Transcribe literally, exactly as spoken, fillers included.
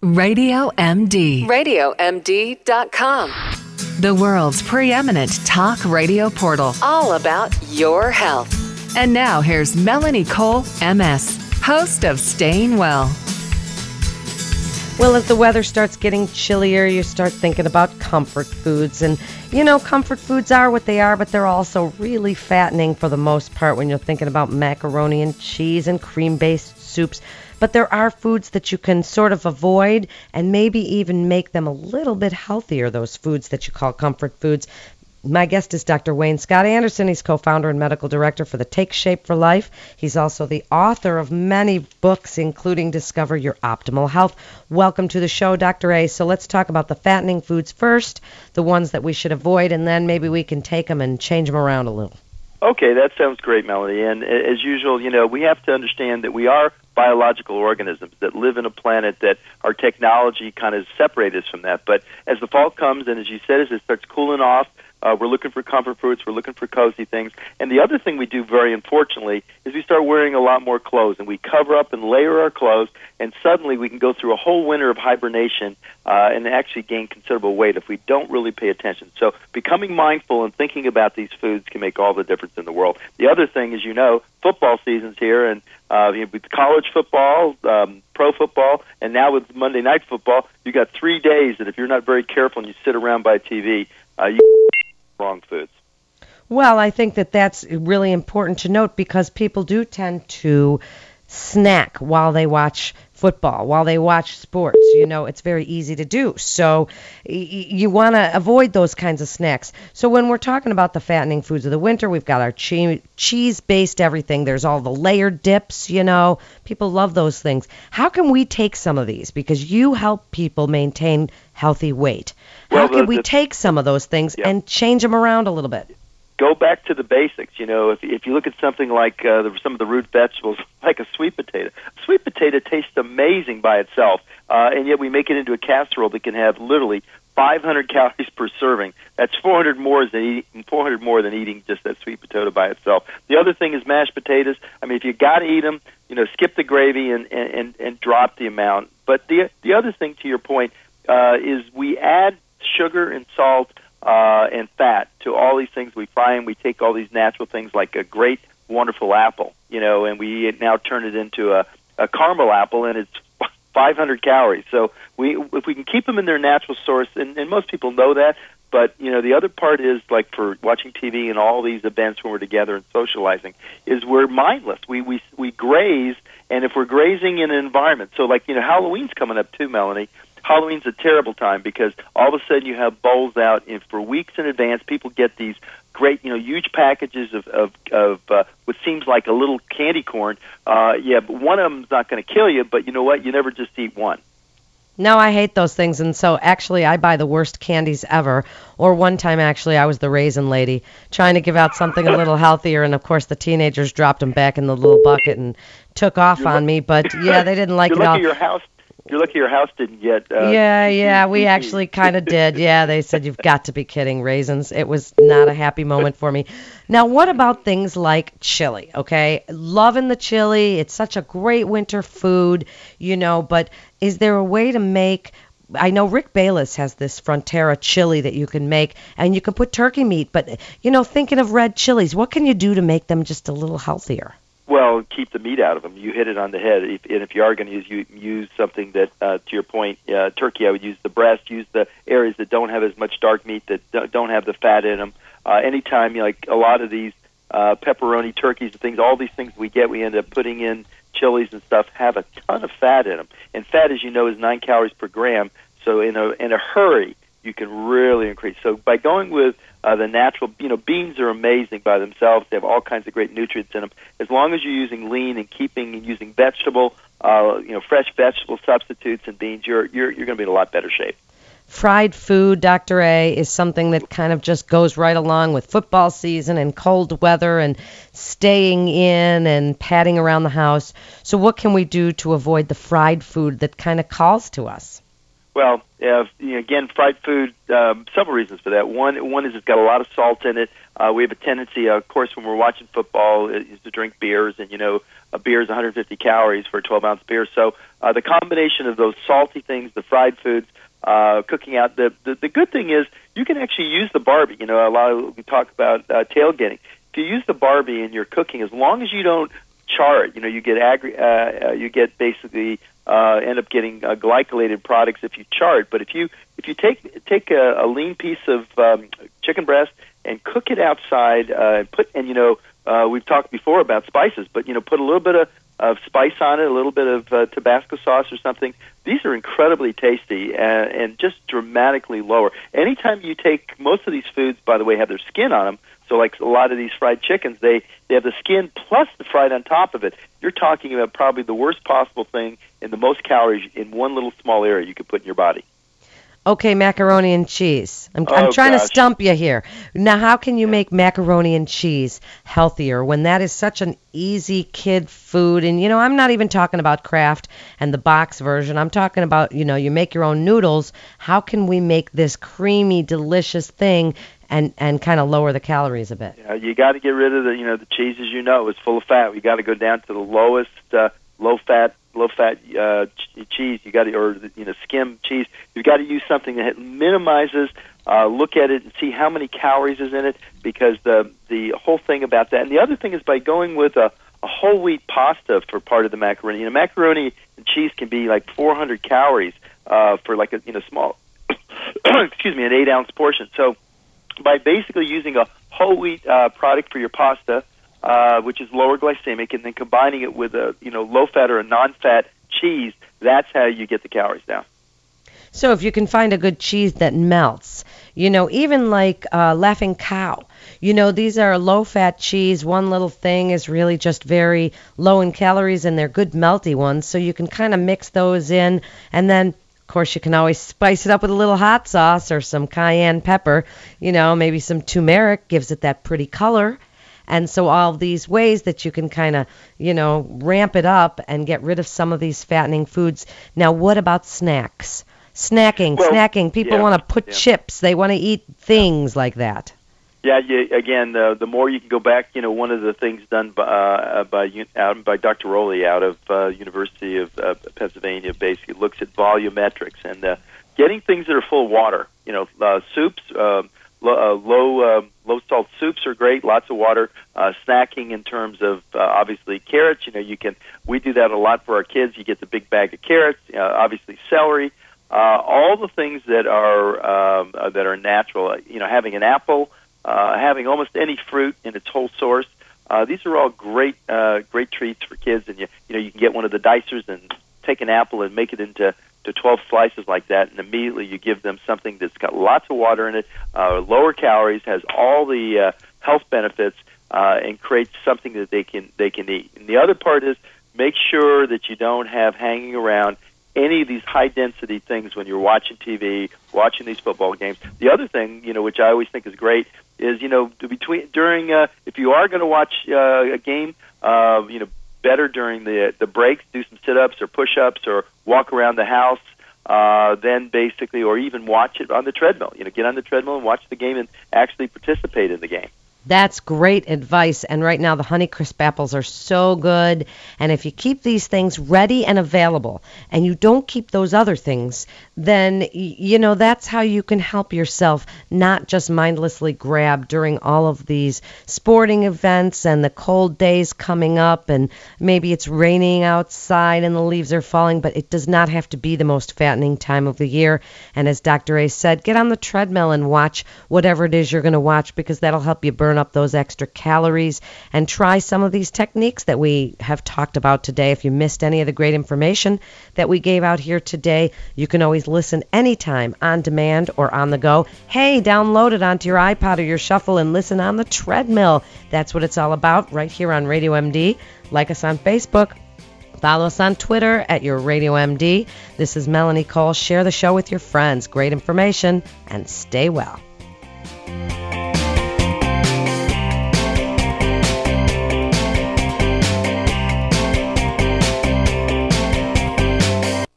Radio M D. radio m d dot com. The world's preeminent talk radio portal. All about your health. And now here's Melanie Cole, M S, host of Staying Well. Well, as the weather starts getting chillier, you start thinking about comfort foods. And, you know, comfort foods are what they are, but they're also really fattening for the most part when you're thinking about macaroni and cheese and cream-based soups. But there are foods that you can sort of avoid and maybe even make them a little bit healthier, those foods that you call comfort foods. My guest is Doctor Wayne Scott Anderson. He's co-founder and medical director for the Take Shape for Life. He's also the author of many books, including Discover Your Optimal Health. Welcome to the show, Doctor A. So let's talk about the fattening foods first, the ones that we should avoid, and then maybe we can take them and change them around a little. Okay, that sounds great, Melanie. And as usual, you know, we have to understand that we are biological organisms that live in a planet that our technology kind of separates us from that. But as the fall comes, and as you said, as it starts cooling off, Uh, we're looking for comfort foods. We're looking for cozy things. And the other thing we do, very unfortunately, is we start wearing a lot more clothes, and we cover up and layer our clothes, and suddenly we can go through a whole winter of hibernation uh, and actually gain considerable weight if we don't really pay attention. So becoming mindful and thinking about these foods can make all the difference in the world. The other thing, as you know, football season's here, and uh, with college football, um, pro football, and now with Monday Night Football, you got three days that if you're not very careful and you sit around by a T V, uh, you wrong foods. Well, I think that that's really important to note because people do tend to snack while they watch football, while they watch sports. You know, it's very easy to do. So y- you want to avoid those kinds of snacks. So when we're talking about the fattening foods of the winter, we've got our che- cheese-based everything. There's all the layered dips, you know. People love those things. How can we take some of these? Because you help people maintain healthy weight. How Well, can the, we the, take some of those things yeah. and change them around a little bit? Go back to the basics. You know, if if you look at something like uh, the, some of the root vegetables, like a sweet potato, a sweet potato tastes amazing by itself, uh, and yet we make it into a casserole that can have literally five hundred calories per serving. That's four hundred more than eating, four hundred more than eating just that sweet potato by itself. The other thing is mashed potatoes. I mean, if you got to eat them, you know, skip the gravy and and, and, and drop the amount. But the the other thing, to your point, uh, is we add sugar and salt uh, and fat to all these things we fry, and we take all these natural things like a great, wonderful apple, you know, and we now turn it into a, a caramel apple, and it's five hundred calories. So we, if we can keep them in their natural source, and, and most people know that, but, you know, the other part is, like for watching T V and all these events when we're together and socializing, is we're mindless. We, we, we graze, and if we're grazing in an environment, so like, you know, Halloween's coming up too, Melanie. Halloween's a terrible time because all of a sudden you have bowls out, and for weeks in advance, people get these great, you know, huge packages of of, of uh, what seems like a little candy corn. Uh, yeah, but one of them's not going to kill you, but you know what? You never just eat one. No, I hate those things, and so actually I buy the worst candies ever. Or one time, actually, I was the raisin lady trying to give out something a little healthier, and of course the teenagers dropped them back in the little bucket and took off You're on look- me. But yeah, they didn't like You're it all. lucky your house. You're lucky your house didn't get. Uh, yeah, yeah, we actually kind of did. Yeah, they said, you've got to be kidding, raisins. It was not a happy moment for me. Now, what about things like chili, okay? Loving the chili. It's such a great winter food, you know, but is there a way to make... I know Rick Bayless has this Frontera chili that you can make, and you can put turkey meat, but, you know, thinking of red chilies, what can you do to make them just a little healthier? Well, keep the meat out of them. You hit it on the head. If, and if you are going to use, you use something that, uh, to your point, uh, turkey, I would use the breast, use the areas that don't have as much dark meat, that don't have the fat in them. Uh, anytime, you know, like a lot of these uh, pepperoni turkeys and things, all these things we get, we end up putting in chilies and stuff, have a ton of fat in them. And fat, as you know, is nine calories per gram. So in a in a hurry, you can really increase. So by going with uh, the natural, you know, beans are amazing by themselves. They have all kinds of great nutrients in them. As long as you're using lean and keeping and using vegetable, uh, you know, fresh vegetable substitutes and beans, you're you're you're going to be in a lot better shape. Fried food, Doctor A, is something that kind of just goes right along with football season and cold weather and staying in and padding around the house. So what can we do to avoid the fried food that kind of calls to us? Well, uh, you know, again, fried food, um, several reasons for that. One, one is it's got a lot of salt in it. uh, we have a tendency, uh, of course, when we're watching football, is to drink beers, and you know, a beer is one hundred fifty calories for a twelve ounce beer. So uh, the combination of those salty things, the fried foods, uh, cooking out. The, the the good thing is you can actually use the Barbie. You know, a lot of we talk about uh, tailgating. If you use the Barbie in your cooking, as long as you don't char it, you know, you get agri- uh, uh, you get basically uh, end up getting uh, glycolated products if you char it. But if you if you take take a, a lean piece of um, chicken breast and cook it outside, uh, and put and you know uh, we've talked before about spices, but you know put a little bit of, of spice on it, a little bit of uh, Tabasco sauce or something. These are incredibly tasty and, and just dramatically lower. Anytime you take, most of these foods, by the way, have their skin on them. So like a lot of these fried chickens, they, they have the skin plus the fried on top of it. You're talking about probably the worst possible thing and the most calories in one little small area you could put in your body. Okay, macaroni and cheese. I'm, Oh, I'm trying gosh. to stump you here. Now, how can you make macaroni and cheese healthier when that is such an easy kid food? And, you know, I'm not even talking about Kraft and the box version. I'm talking about, you know, you make your own noodles. How can we make this creamy, delicious thing and, and kind of lower the calories a bit? Yeah, you got to get rid of the, you know, the cheese, as you know, is full of fat. You got to go down to the lowest uh, low-fat low-fat uh, ch- cheese. You got to, or you know, skim cheese. You've got to use something that minimizes. Uh, look at it and see how many calories is in it, because the the whole thing about that. And the other thing is by going with a, a whole wheat pasta for part of the macaroni. You know, macaroni and cheese can be like four hundred calories uh, for like a you know small, excuse me, an eight ounce portion. So by basically using a whole wheat uh, product for your pasta, uh, which is lower glycemic, and then combining it with a you know low fat or a non-fat cheese, that's how you get the calories down. So if you can find a good cheese that melts, you know, even like uh, Laughing Cow, you know, these are low-fat cheese. One little thing is really just very low in calories, and they're good melty ones. So you can kind of mix those in, and then, of course, you can always spice it up with a little hot sauce or some cayenne pepper. You know, maybe some turmeric gives it that pretty color. And so all these ways that you can kind of, you know, ramp it up and get rid of some of these fattening foods. Now, what about snacks? Snacking, Well, snacking. People yeah, want to put yeah. chips. They want to eat things like that. Yeah, you, again, the the more you can go back, you know, one of the things done by uh, by out by Doctor Rowley out of uh, University of uh, Pennsylvania basically looks at volumetrics and uh, getting things that are full of water. You know, uh, soups, uh, low uh, low, uh, low salt soups are great. Lots of water. Uh, snacking in terms of uh, obviously carrots. You know, you can we do that a lot for our kids. You get the big bag of carrots. Uh, obviously celery. Uh, all the things that are um, uh, that are natural. You know, having an apple. Uh, having almost any fruit in its whole source. Uh, these are all great, uh, great treats for kids. And you, you know, you can get one of the dicers and take an apple and make it into to twelve slices like that, and immediately you give them something that's got lots of water in it, uh, lower calories, has all the uh, health benefits, uh, and creates something that they can they can eat. And the other part is make sure that you don't have hanging around any of these high-density things when you're watching T V, watching these football games. The other thing, you know, which I always think is great, is, you know, between during uh, if you are going to watch uh, a game, uh, you know, better during the the breaks, do some sit-ups or push-ups or walk around the house. Uh, then basically, or even watch it on the treadmill. You know, get on the treadmill and watch the game and actually participate in the game. That's great advice. And right now the Honeycrisp apples are so good. And if you keep these things ready and available and you don't keep those other things, then, you know, that's how you can help yourself not just mindlessly grab during all of these sporting events and the cold days coming up, and maybe it's raining outside and the leaves are falling, but it does not have to be the most fattening time of the year. And as Doctor A said, get on the treadmill and watch whatever it is you're going to watch, because that'll help you burn up those extra calories, and try some of these techniques that we have talked about today. If you missed any of the great information that we gave out here today, you can always listen anytime on demand or on the go. Hey, download it onto your iPod or your Shuffle and listen on the treadmill. That's what it's all about right here on Radio M D. Like us on Facebook. Follow us on Twitter at your Radio M D. This is Melanie Cole. Share the show with your friends. Great information, and stay well.